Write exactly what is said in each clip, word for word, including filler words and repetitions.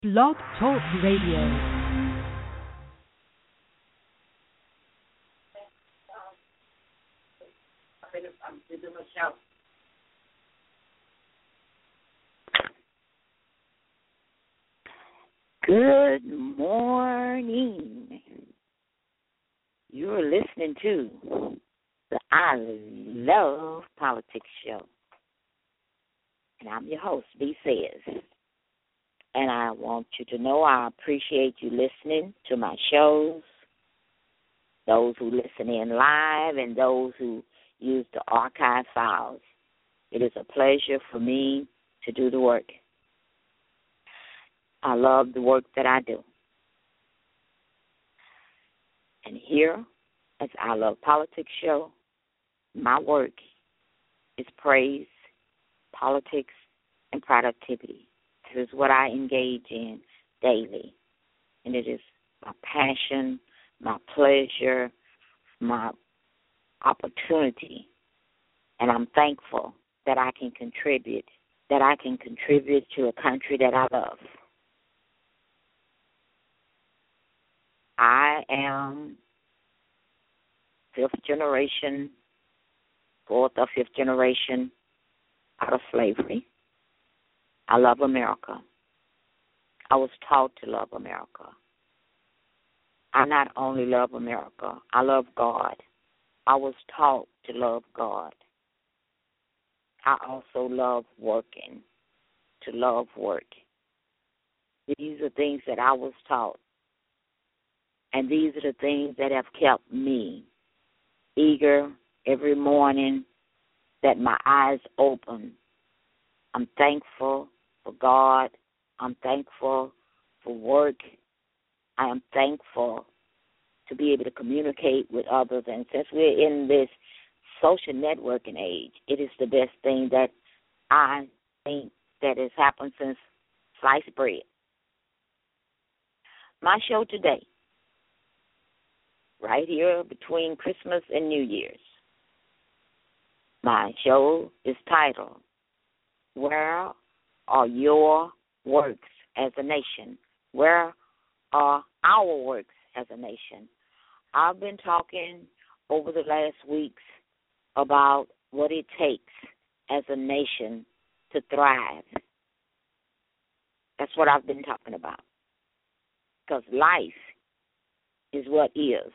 Blog Talk Radio. Good morning. You're listening to the I Love Politics Show. And I'm your host, B. Says. And I want you to know I appreciate you listening to my shows, those who listen in live and those who use the archive files. It is a pleasure for me to do the work. I love the work that I do. And here, as I Love Politics Show, my work is praise, politics, and productivity. This is what I engage in daily. And it is my passion, my pleasure, my opportunity. And I'm thankful that I can contribute, that I can contribute to a country that I love. I am fifth generation, fourth or fifth generation out of slavery. I love America. I was taught to love America. I not only love America, I love God. I was taught to love God. I also love working, to love work. These are things that I was taught. And these are the things that have kept me eager every morning that my eyes open. I'm thankful for God. I'm thankful for work. I am thankful to be able to communicate with others. And since we're in this social networking age, it is the best thing that I think that has happened since sliced bread. My show today, right here between Christmas and New Year's, my show is titled, Where Are Your Works as a Nation? Where are our works as a nation? I've been talking over the last weeks about what it takes as a nation to thrive. That's what I've been talking about. Because life is what is.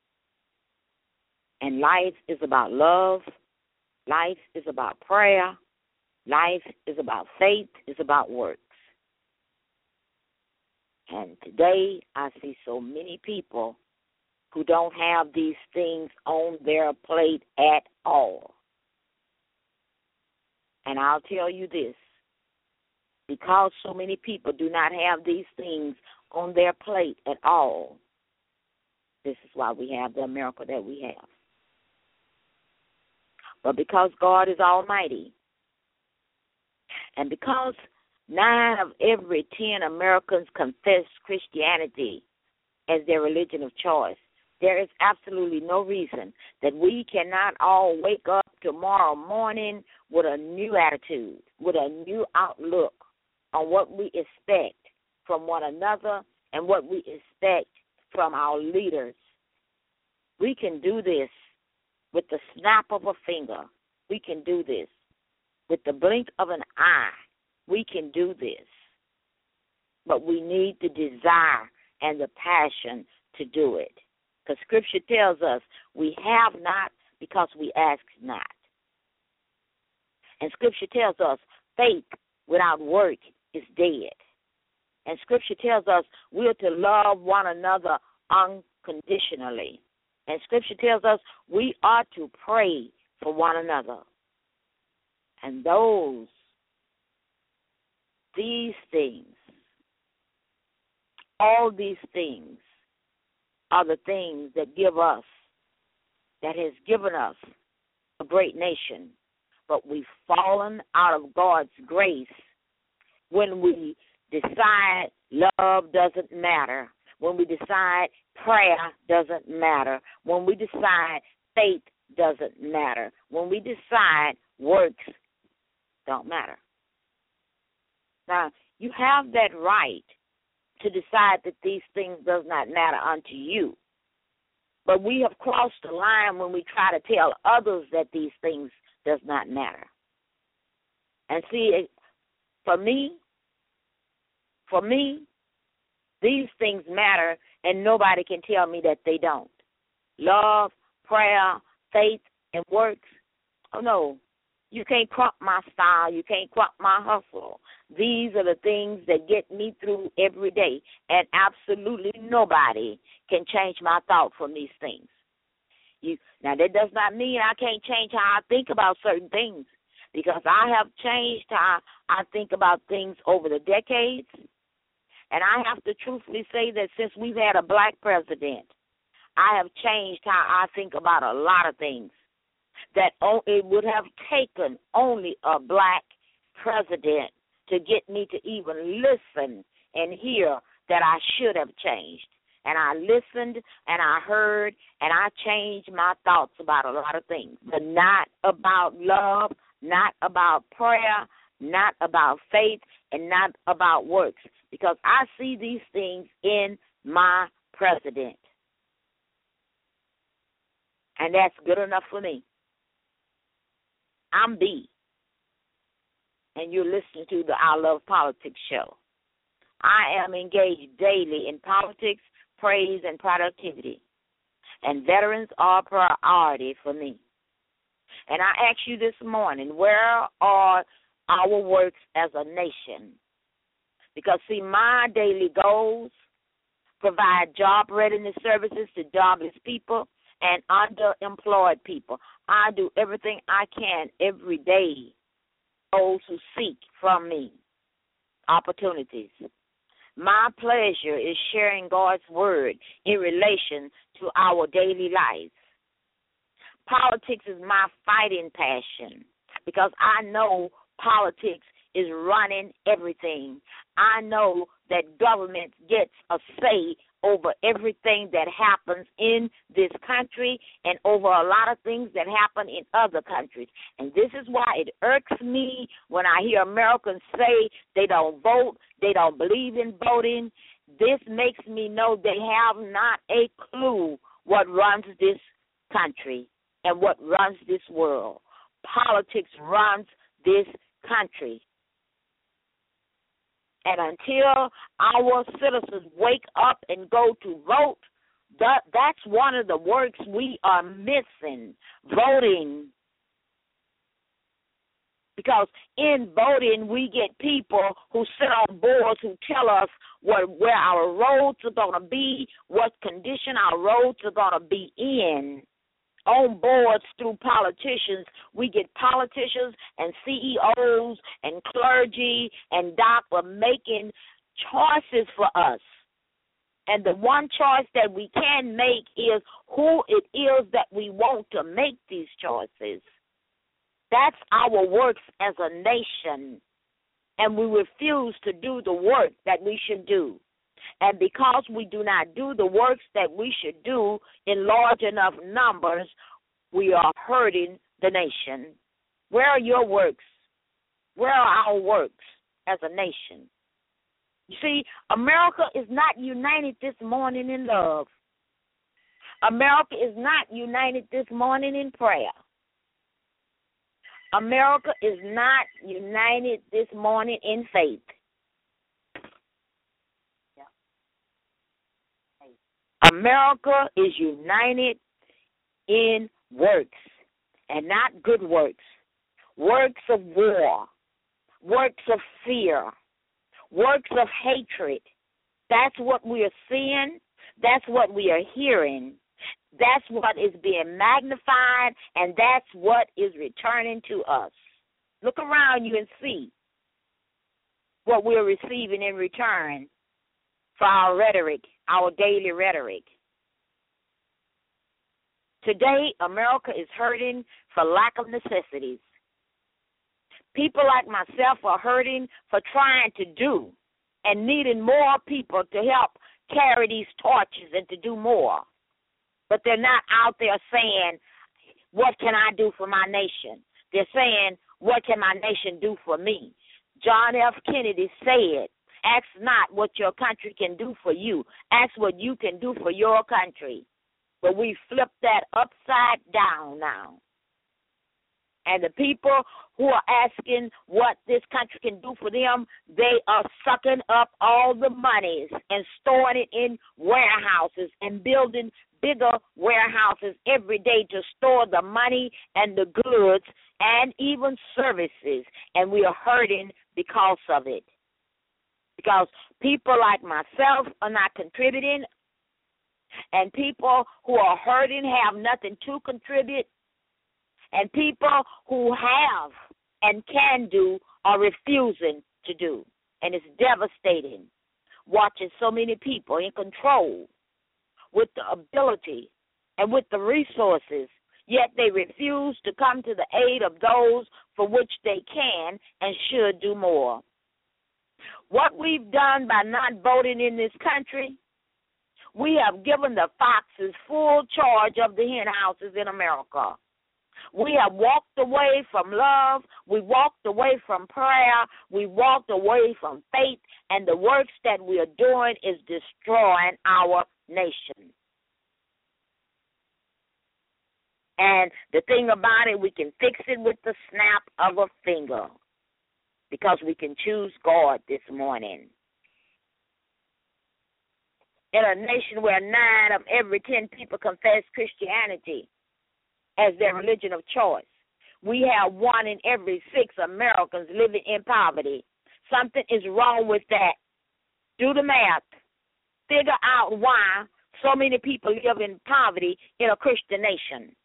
And life is about love. Life is about prayer. Life is about faith. It's about works. And today I see so many people who don't have these things on their plate at all. And I'll tell you this, because so many people do not have these things on their plate at all, this is why we have the America that we have. But because God is almighty, and because nine of every ten Americans confess Christianity as their religion of choice, there is absolutely no reason that we cannot all wake up tomorrow morning with a new attitude, with a new outlook on what we expect from one another and what we expect from our leaders. We can do this with the snap of a finger. We can do this with the blink of an eye. We can do this. But we need the desire and the passion to do it. Because Scripture tells us we have not because we ask not. And Scripture tells us faith without work is dead. And Scripture tells us we are to love one another unconditionally. And Scripture tells us we are to pray for one another. And those, these things, all these things are the things that give us, that has given us a great nation. But we've fallen out of God's grace when we decide love doesn't matter, when we decide prayer doesn't matter, when we decide faith doesn't matter, when we decide works don't matter. Now, you have that right to decide that these things does not matter unto you. But we have crossed the line when we try to tell others that these things does not matter. And see, for me, for me, these things matter, and nobody can tell me that they don't. Love, prayer, faith, and works. Oh, no. You can't crop my style. You can't crop my hustle. These are the things that get me through every day, and absolutely nobody can change my thought from these things. You, now, that does not mean I can't change how I think about certain things, because I have changed how I think about things over the decades, and I have to truthfully say that since we've had a black president, I have changed how I think about a lot of things. That it would have taken only a black president to get me to even listen and hear that I should have changed. And I listened and I heard and I changed my thoughts about a lot of things, but not about love, not about prayer, not about faith, and not about works, because I see these things in my president. And that's good enough for me. I'm B, and you're listening to the I Love Politics show. I am engaged daily in politics, praise, and productivity, and veterans are a priority for me. And I ask you this morning, where are our works as a nation? Because, see, my daily goals provide job readiness services to jobless people and underemployed people. I do everything I can every day, those who seek from me opportunities. My pleasure is sharing God's word in relation to our daily lives. Politics is my fighting passion because I know politics is running everything. I know that government gets a say over everything that happens in this country and over a lot of things that happen in other countries. And this is why it irks me when I hear Americans say they don't vote, they don't believe in voting. This makes me know they have not a clue what runs this country and what runs this world. Politics runs this country. And until our citizens wake up and go to vote, that, that's one of the works we are missing, voting. Because in voting, we get people who sit on boards who tell us what, where our roads are going to be, what condition our roads are going to be in. On boards through politicians, we get politicians and C E Os and clergy and doctors making choices for us. And the one choice that we can make is who it is that we want to make these choices. That's our works as a nation, and we refuse to do the work that we should do. And because we do not do the works that we should do in large enough numbers, we are hurting the nation. Where are your works? Where are our works as a nation? You see, America is not united this morning in love. America is not united this morning in prayer. America is not united this morning in faith. America is united in works, and not good works, works of war, works of fear, works of hatred. That's what we are seeing. That's what we are hearing. That's what is being magnified, and that's what is returning to us. Look around you and see what we're receiving in return for our rhetoric, our daily rhetoric. Today, America is hurting for lack of necessities. People like myself are hurting for trying to do and needing more people to help carry these torches and to do more. But they're not out there saying, what can I do for my nation? They're saying, what can my nation do for me? John F. Kennedy said, ask not what your country can do for you. Ask what you can do for your country. But we flip that upside down now. And the people who are asking what this country can do for them, they are sucking up all the monies and storing it in warehouses and building bigger warehouses every day to store the money and the goods and even services. And we are hurting because of it. Because people like myself are not contributing, and people who are hurting have nothing to contribute, and people who have and can do are refusing to do. And it's devastating watching so many people in control with the ability and with the resources, yet they refuse to come to the aid of those for which they can and should do more. What we've done by not voting in this country, we have given the foxes full charge of the hen houses in America. We have walked away from love. We walked away from prayer. We walked away from faith. And the works that we are doing is destroying our nation. And the thing about it, we can fix it with the snap of a finger because we can choose God this morning. In a nation where nine of every ten people confess Christianity as their religion of choice, we have one in every six Americans living in poverty. Something is wrong with that. Do the math. Figure out why so many people live in poverty in a Christian nation.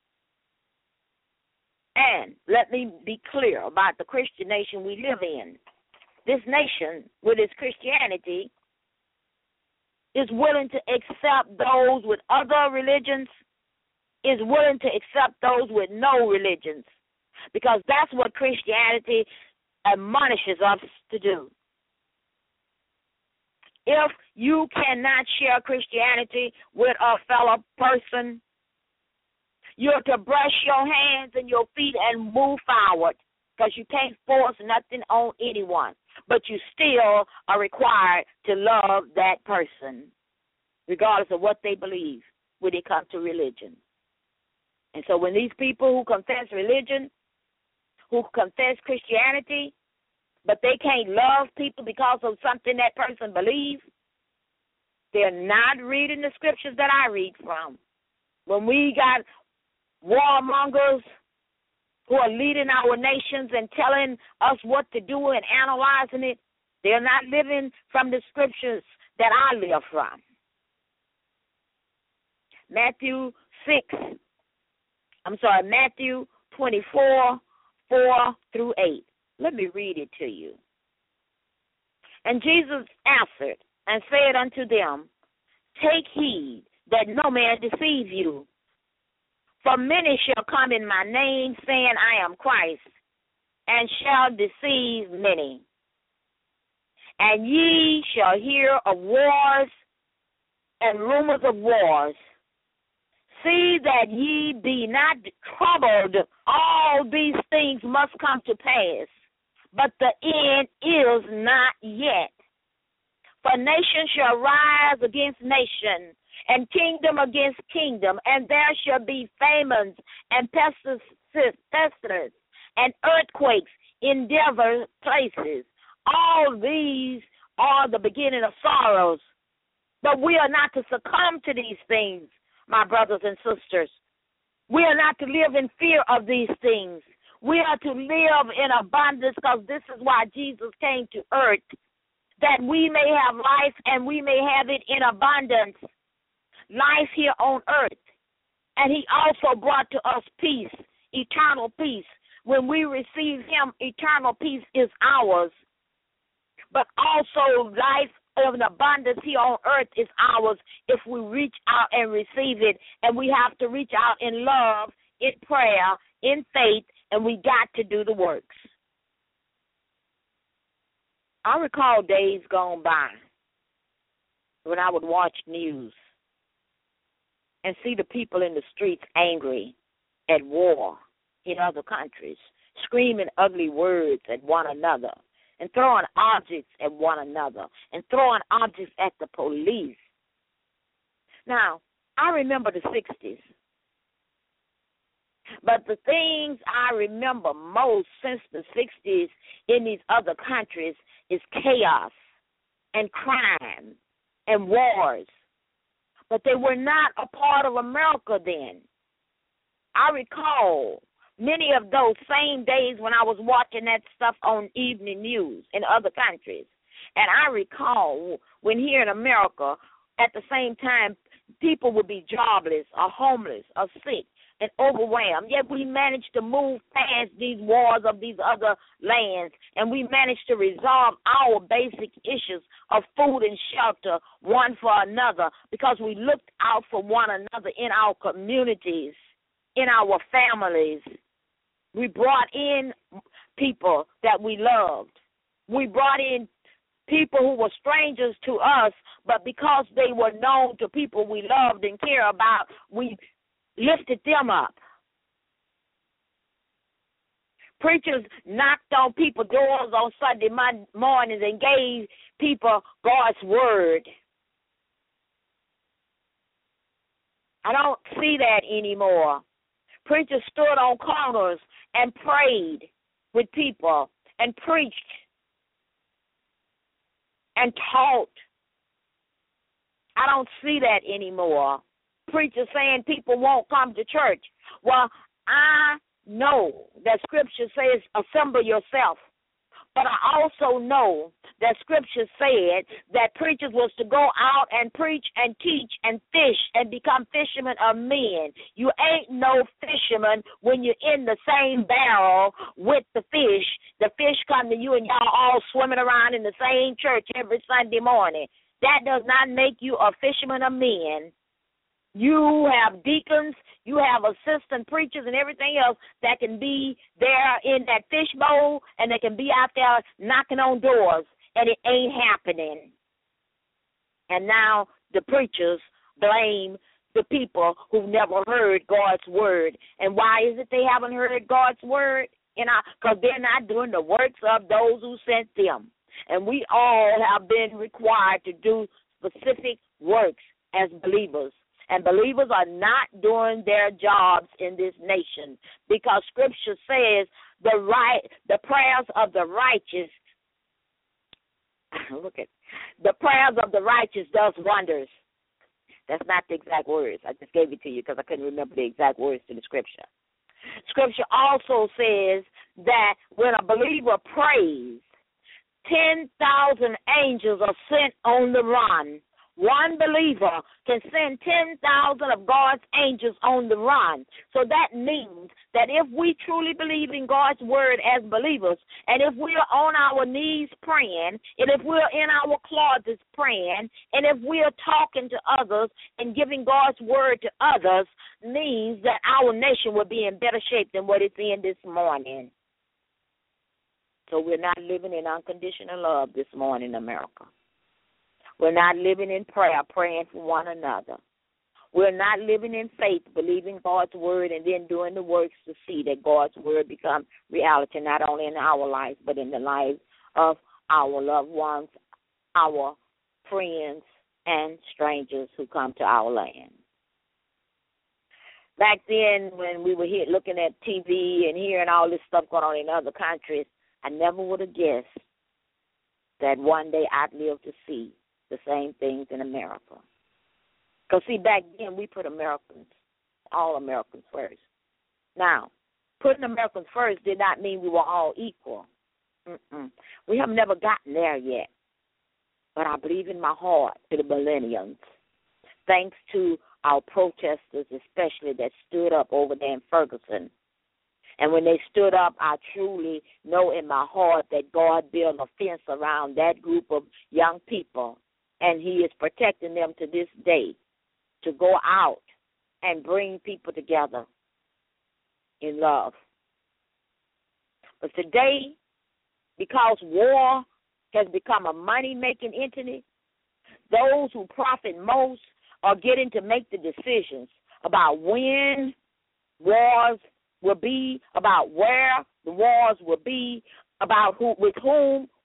And let me be clear about the Christian nation we live in. This nation, with its Christianity, is willing to accept those with other religions, is willing to accept those with no religions, because that's what Christianity admonishes us to do. If you cannot share Christianity with a fellow person, you're to brush your hands and your feet and move forward, because you can't force nothing on anyone. But you still are required to love that person, regardless of what they believe when it comes to religion. And so when these people who confess religion, who confess Christianity, but they can't love people because of something that person believes, they're not reading the scriptures that I read from. When we got warmongers who are leading our nations and telling us what to do and analyzing it, they're not living from the scriptures that I live from. Matthew six, I'm sorry, Matthew twenty-four, four through eight. Let me read it to you. And Jesus answered and said unto them, take heed that no man deceive you. For many shall come in my name, saying, I am Christ, and shall deceive many. And ye shall hear of wars and rumors of wars. See that ye be not troubled. All these things must come to pass, but the end is not yet. For nation shall rise against nation, and kingdom against kingdom, and there shall be famines and pestilence and earthquakes in divers places. All these are the beginning of sorrows. But we are not to succumb to these things, my brothers and sisters. We are not to live in fear of these things. We are to live in abundance, because this is why Jesus came to earth, that we may have life and we may have it in abundance. Life here on earth. And he also brought to us peace, eternal peace. When we receive him, eternal peace is ours. But also life of an abundance here on earth is ours if we reach out and receive it. And we have to reach out in love, in prayer, in faith, and we got to do the works. I recall days gone by when I would watch news and see the people in the streets angry at war in other countries, screaming ugly words at one another, and throwing objects at one another and throwing objects at the police. Now, I remember the sixties. But the things I remember most since the sixties in these other countries is chaos and crime and wars. But they were not a part of America then. I recall many of those same days when I was watching that stuff on evening news in other countries. And I recall when here in America, at the same time, people would be jobless or homeless or sick and overwhelmed. Yet we managed to move past these wars of these other lands, and we managed to resolve our basic issues of food and shelter one for another because we looked out for one another in our communities, in our families. We brought in people that we loved. We brought in people who were strangers to us, but because they were known to people we loved and care about, we lifted them up. Preachers knocked on people's doors on Sunday mornings and gave people God's word. I don't see that anymore. Preachers stood on corners and prayed with people and preached and taught. I don't see that anymore. Preachers saying people won't come to church. Well, I know that Scripture says assemble yourself. But I also know that Scripture said that preachers was to go out and preach and teach and fish and become fishermen of men. You ain't no fisherman when you're in the same barrel with the fish. The fish come to you and y'all all swimming around in the same church every Sunday morning. That does not make you a fisherman of men. You have deacons, you have assistant preachers and everything else that can be there in that fish bowl and they can be out there knocking on doors, and it ain't happening. And now the preachers blame the people who've never heard God's word. And why is it they haven't heard God's word? Because they're not doing the works of those who sent them. And we all have been required to do specific works as believers. And believers are not doing their jobs in this nation because Scripture says the right, the prayers of the righteous, look at, the prayers of the righteous does wonders. That's not the exact words. I just gave it to you because I couldn't remember the exact words to the Scripture. Scripture also says that when a believer prays, ten thousand angels are sent on the run. One believer can send ten thousand of God's angels on the run. So that means that if we truly believe in God's word as believers, and if we are on our knees praying, and if we're in our closets praying, and if we are talking to others and giving God's word to others, means that our nation will be in better shape than what it's in this morning. So we're not living in unconditional love this morning in America. We're not living in prayer, praying for one another. We're not living in faith, believing God's word, and then doing the works to see that God's word becomes reality, not only in our lives, but in the lives of our loved ones, our friends, and strangers who come to our land. Back then, when we were here looking at T V and hearing all this stuff going on in other countries, I never would have guessed that one day I'd live to see the same things in America. Because, see, back then we put Americans, all Americans first. Now, putting Americans first did not mean we were all equal. Mm-mm. We have never gotten there yet. But I believe in my heart to the millennials, thanks to our protesters especially that stood up over there in Ferguson. And when they stood up, I truly know in my heart that God built a fence around that group of young people, and he is protecting them to this day to go out and bring people together in love. But today, because war has become a money-making entity, those who profit most are getting to make the decisions about when wars will be, about where the wars will be, about who, with whom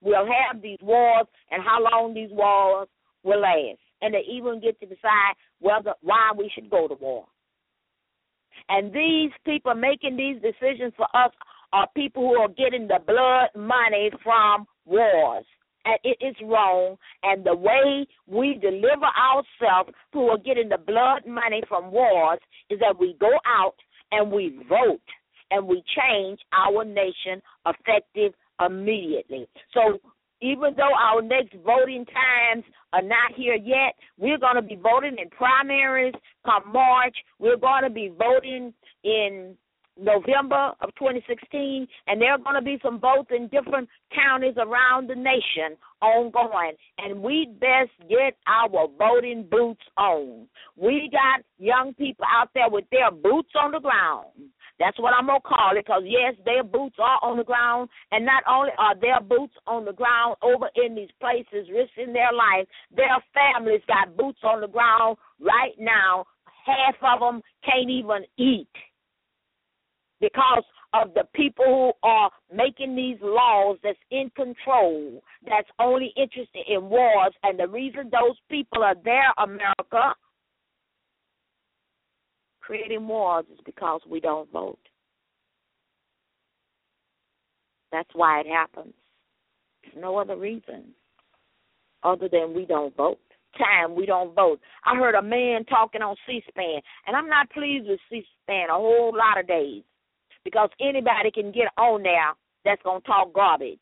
will have these wars and how long these wars will last. And they even get to decide whether why we should go to war. And these people making these decisions for us are people who are getting the blood money from wars. And it is wrong. And the way we deliver ourselves who are getting the blood money from wars is that we go out and we vote and we change our nation effective immediately. So even though our next voting times are not here yet, we're going to be voting in primaries come March. We're going to be voting in November of twenty sixteen, and there are going to be some votes in different counties around the nation ongoing, and we best get our voting boots on. We got young people out there with their boots on the ground. That's what I'm going to call it, because, yes, their boots are on the ground, and not only are their boots on the ground over in these places risking their life, their families got boots on the ground right now. Half of them can't even eat because of the people who are making these laws that's in control, that's only interested in wars. And the reason those people are there, America, creating wars, is because we don't vote. That's why it happens. There's no other reason other than we don't vote. Time we don't vote. I heard a man talking on C-SPAN, and I'm not pleased with C-SPAN a whole lot of days, because anybody can get on there that's going to talk garbage.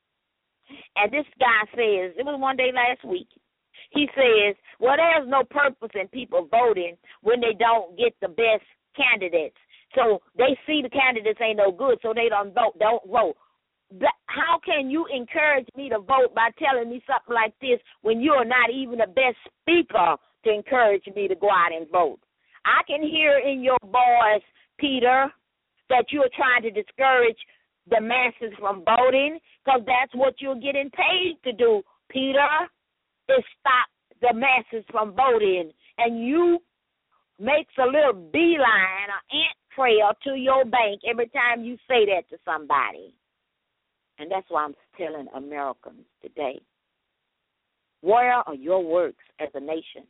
And this guy says, it was one day last week, he says, well, there's no purpose in people voting when they don't get the best candidates. So they see the candidates ain't no good, so they don't vote. Don't vote. But how can you encourage me to vote by telling me something like this when you're not even the best speaker to encourage me to go out and vote? I can hear in your voice, Peter, that you're trying to discourage the masses from voting, because that's what you're getting paid to do, Peter, is stop the masses from voting. And you makes a little beeline, an ant trail to your bank every time you say that to somebody. And that's why I'm telling Americans today, where are your works as a nation?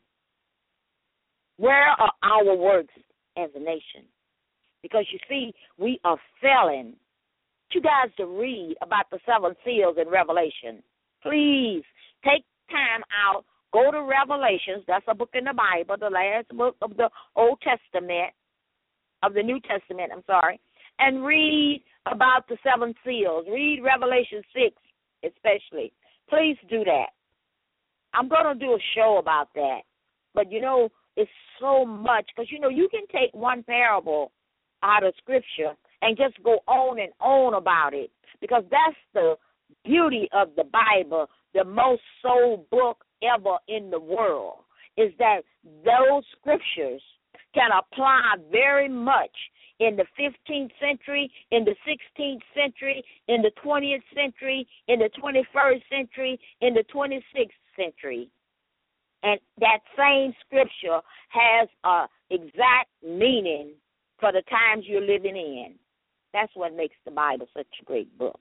Where are our works as a nation? Because, you see, we are failing. You guys to read about the seven seals in Revelation. Please take time out, go to Revelations. That's a book in the Bible, the last book of the Old Testament, of the New Testament, I'm sorry, and read about the seven seals. Read Revelation six especially. Please do that. I'm going to do a show about that. But, you know, it's so much, because, you know, you can take one parable out of Scripture and just go on and on about it, because that's the beauty of the Bible, the most sold book ever in the world, is that those Scriptures can apply very much in the fifteenth century, in the sixteenth century, in the twentieth century, in the twenty-first century, in the twenty-sixth century. And that same Scripture has an exact meaning for the times you're living in. That's what makes the Bible such a great book.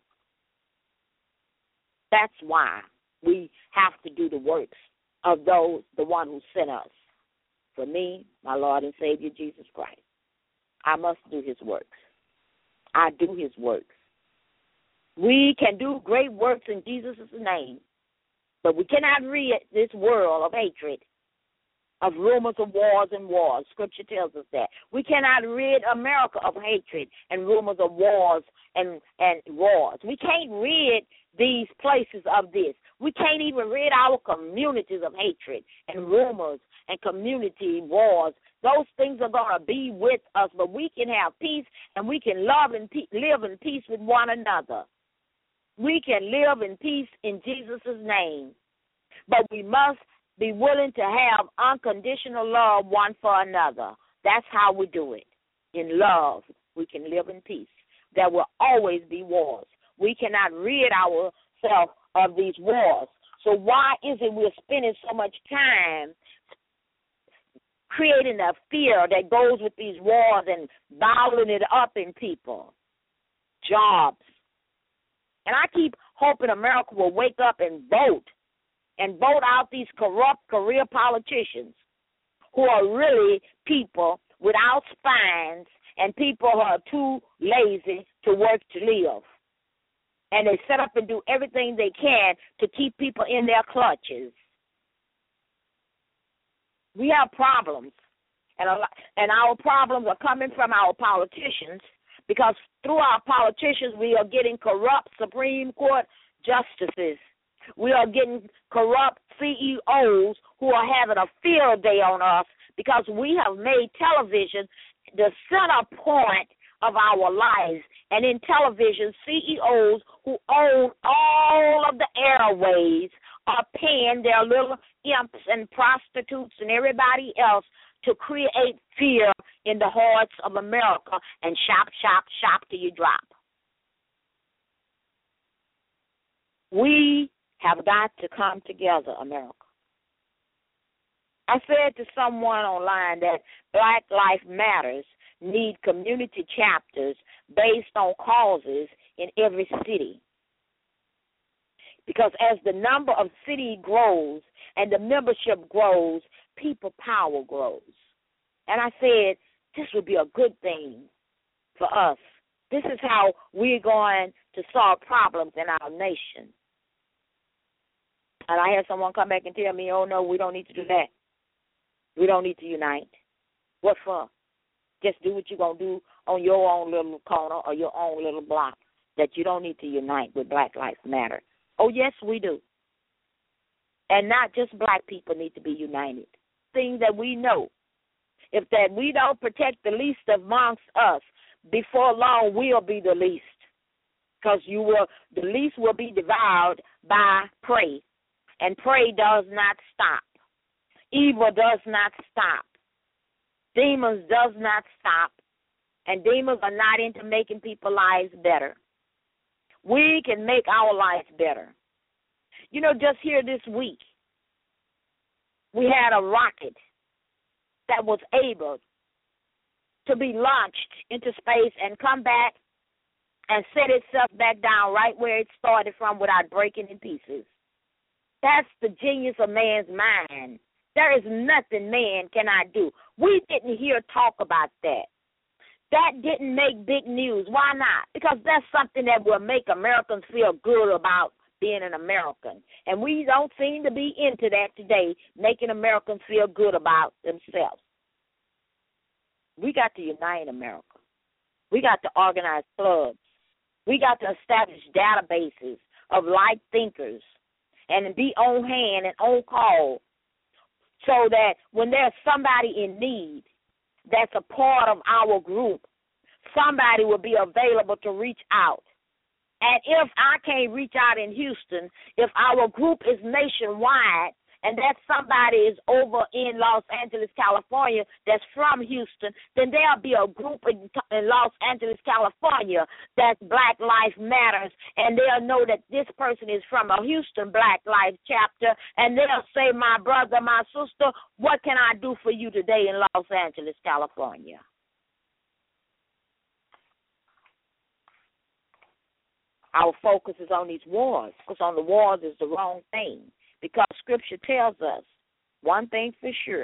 That's why we have to do the works of those, the one who sent us. For me, my Lord and Savior, Jesus Christ, I must do his works. I do his works. We can do great works in Jesus' name, but we cannot rid this world of hatred, of rumors of wars and wars. Scripture tells us that. We cannot rid America of hatred and rumors of wars and, and wars. We can't rid these places of this. We can't even rid our communities of hatred and rumors and community wars. Those things are going to be with us, but we can have peace, and we can love and pe- live in peace with one another. We can live in peace in Jesus' name, but we must be willing to have unconditional love one for another. That's how we do it. In love, we can live in peace. There will always be wars. We cannot rid ourselves of these wars. So why is it we're spending so much time creating a fear that goes with these wars and bottling it up in people? Jobs. And I keep hoping America will wake up and vote and vote out these corrupt career politicians who are really people without spines and people who are too lazy to work to live. And they set up and do everything they can to keep people in their clutches. We have problems, and a lot, and our problems are coming from our politicians, because through our politicians we are getting corrupt Supreme Court justices. We are getting corrupt C E Os who are having a field day on us because we have made television the center point of our lives. And in television, C E Os who own all of the airways are paying their little imps and prostitutes and everybody else to create fear in the hearts of America and shop, shop, shop till you drop. We have got to come together, America. I said to someone online that Black Lives Matters need community chapters based on causes in every city. Because as the number of cities grows and the membership grows, people power grows. And I said, this would be a good thing for us. This is how we're going to solve problems in our nation. And I had someone come back and tell me, oh, no, we don't need to do that. We don't need to unite. What for? Just do what you're going to do on your own little corner or your own little block, that you don't need to unite with Black Lives Matter. Oh, yes, we do. And not just black people need to be united. Things that we know. If that we don't protect the least amongst us, before long we'll be the least. Because you will, the least will be devoured by prey. And prey does not stop. Evil does not stop. Demons does not stop. And demons are not into making people's lives better. We can make our lives better. You know, just here this week, we had a rocket that was able to be launched into space and come back and set itself back down right where it started from without breaking in pieces. That's the genius of man's mind. There is nothing man cannot do. We didn't hear talk about that. That didn't make big news. Why not? Because that's something that will make Americans feel good about being an American. And we don't seem to be into that today, making Americans feel good about themselves. We got to unite America. We got to organize clubs. We got to establish databases of like thinkers and be on hand and on call so that when there's somebody in need that's a part of our group, somebody will be available to reach out. And if I can't reach out in Houston, if our group is nationwide and that somebody is over in Los Angeles, California, that's from Houston, then there'll be a group in, in Los Angeles, California that's Black Lives Matters, and they'll know that this person is from a Houston Black Lives chapter, and they'll say, my brother, my sister, what can I do for you today in Los Angeles, California? Our focus is on these wars, because on the wars is the wrong thing. Because Scripture tells us one thing for sure.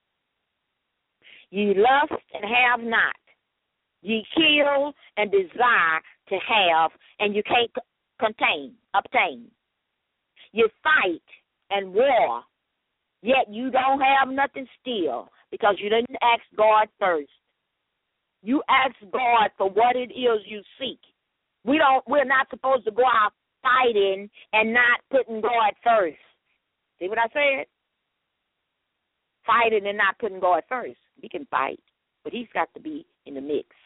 Ye lust and have not. Ye kill and desire to have, and you can't contain, obtain. You fight and war, yet you don't have nothing still because you didn't ask God first. You ask God for what it is you seek. We don't, we're not supposed to go out fighting and not putting God first. See what I said? Fighting and not putting God first. We can fight, but he's got to be in the mix.